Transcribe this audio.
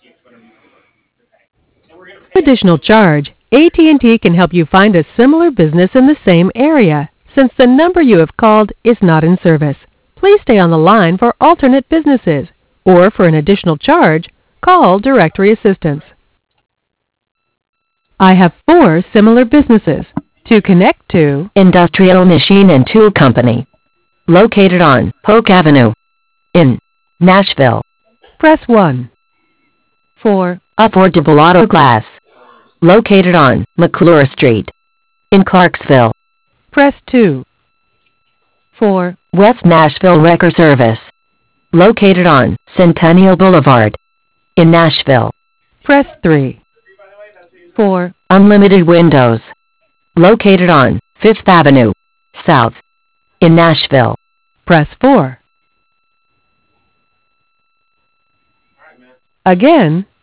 Additional charge, AT&T can help you find a similar business in the same area. Since the number you have called is not in service, please stay on the line for alternate businesses, or for an additional charge, call directory assistance. I have 4 similar businesses. To connect to Industrial Machine and Tool Company, located on Polk Avenue in Nashville. press 1. For Affordable Auto Glass, located on McClure Street in Clarksville. press 2. For West Nashville Wrecker Service, located on Centennial Boulevard in Nashville. press 3. For Unlimited Windows, located on Fifth Avenue South in Nashville. press 4. Again,